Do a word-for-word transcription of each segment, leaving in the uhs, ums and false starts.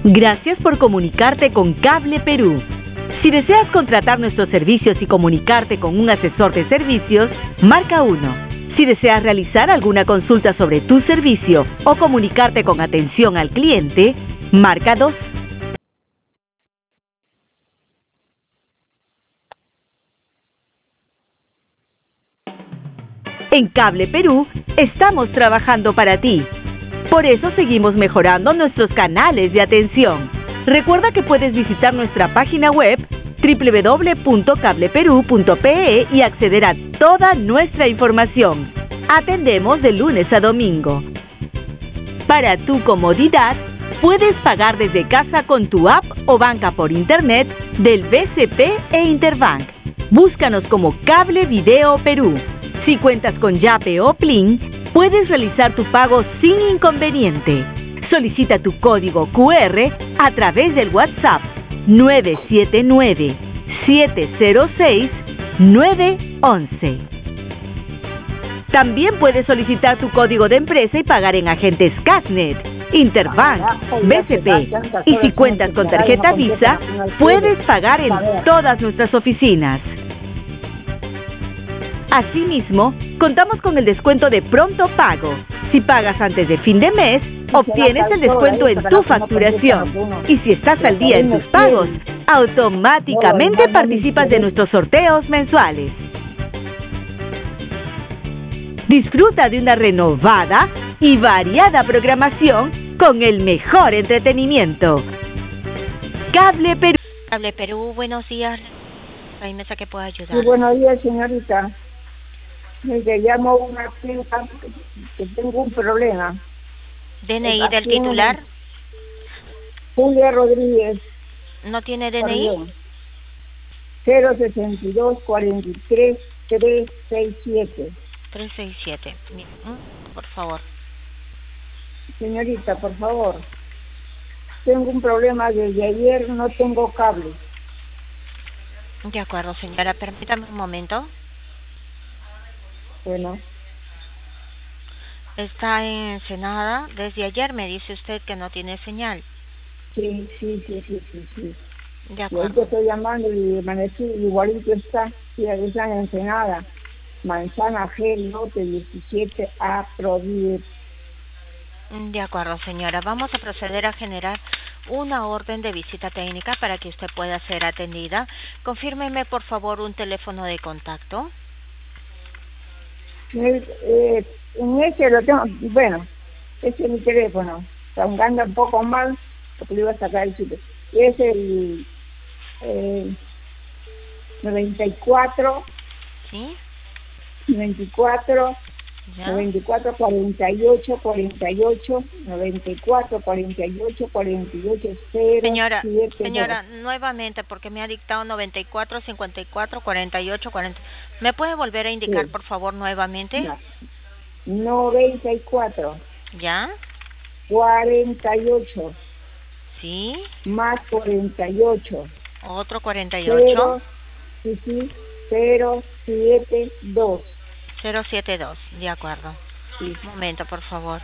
Gracias por comunicarte con Cable Perú. Si deseas contratar nuestros servicios y comunicarte con un asesor de servicios, marca uno. Si deseas realizar alguna consulta sobre tu servicio o comunicarte con atención al cliente, marca dos. En Cable Perú estamos trabajando para ti. Por eso seguimos mejorando nuestros canales de atención. Recuerda que puedes visitar nuestra página web doble u doble u doble u punto cable perú punto pe e y acceder a toda nuestra información. Atendemos de lunes a domingo. Para tu comodidad, puedes pagar desde casa con tu app o banca por internet del B C P e Interbank. Búscanos como Cable Video Perú. Si cuentas con Yape o Plin, puedes realizar tu pago sin inconveniente. Solicita tu código cu erre a través del WhatsApp nueve siete nueve, siete cero seis, nueve once. También puedes solicitar tu código de empresa y pagar en agentes Casnet, Interbank, B C P. Y si cuentas con tarjeta Visa, puedes pagar en todas nuestras oficinas. Asimismo, contamos con el descuento de pronto pago. Si pagas antes de fin de mes, obtienes el descuento en tu facturación. Y si estás al día en tus pagos, automáticamente participas de nuestros sorteos mensuales. Disfruta de una renovada y variada programación con el mejor entretenimiento. Cable Perú. Cable Perú, buenos días. Hay mesa que pueda ayudar. Sí, buenos días, señorita. Me llamo una clienta que tengo un problema. ¿D N I del titular? Julia Rodríguez. ¿No tiene D N I? cero sesenta y dos, cuarenta y tres, trescientos sesenta y siete. trescientos sesenta y siete. Por favor. Señorita, por favor. Tengo un problema desde ayer, no tengo cable. De acuerdo, señora. Permítame un momento. Bueno. Está en Ensenada. Desde ayer me dice usted que no tiene señal. Sí, sí, sí, sí, sí. sí. De acuerdo. Ahorita estoy llamando y amanecí igualito está. Sí, está en Ensenada. Manzana G, lote diecisiete A, Provides. De acuerdo, señora. Vamos a proceder a generar una orden de visita técnica para que usted pueda ser atendida. Confírmeme, por favor, un teléfono de contacto. Eh, en ese lo tengo, bueno, ese es mi teléfono, aunque anda un poco mal, porque le iba a sacar el sitio. Es el eh, noventa y cuatro, ¿sí? noventa y cuatro, ¿ya? noventa y cuatro, cuarenta y ocho, cuarenta y ocho, noventa y cuatro, cuarenta y ocho, cuarenta y ocho, cero, Señora, siete, señora, dos. nuevamente, porque me ha dictado noventa y cuatro, cincuenta y cuatro, cuarenta y ocho, cuarenta. ¿Me puede volver a indicar, Sí. por favor, nuevamente? Ya. noventa y cuatro, ¿Ya? cuarenta y ocho, ¿Sí? más cuarenta y ocho. Otro cuarenta y ocho. Sí, sí, cero siete dos. cero siete dos, de acuerdo. Sí. Un momento, por favor.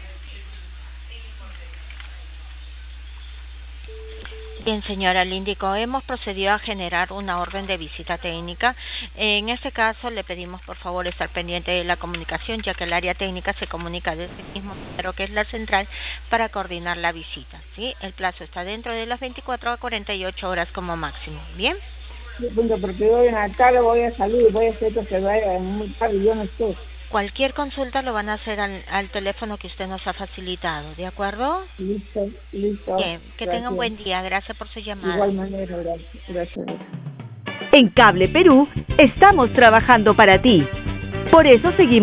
Bien, señora, le indico, hemos procedido a generar una orden de visita técnica. En este caso, le pedimos, por favor, estar pendiente de la comunicación, ya que el área técnica se comunica desde el mismo número que es la central para coordinar la visita, ¿sí? El plazo está dentro de las veinticuatro a cuarenta y ocho horas como máximo, ¿bien? Sí, punto, porque hoy en la tarde voy a salir, voy a hacer esto que vaya muy tarde, yo no sé. Cualquier consulta lo van a hacer al, al teléfono que usted nos ha facilitado, ¿de acuerdo? Listo, listo. Bien, que Gracias. tenga un buen día. Gracias por su llamada. De igual manera, gracias. Gracias. En Cable Perú estamos trabajando para ti. Por eso seguimos